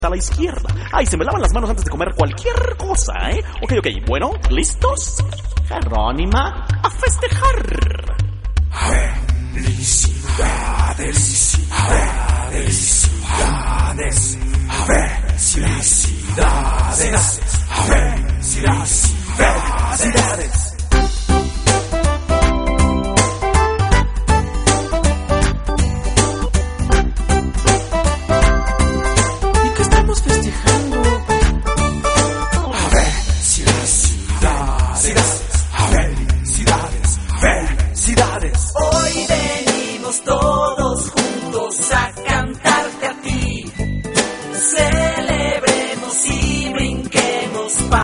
a la izquierda. Ay, se me lavan las manos antes de comer cualquier cosa, ¿eh? Ok, bueno, ¿listos? Jerónima, a festejar. Felicidades.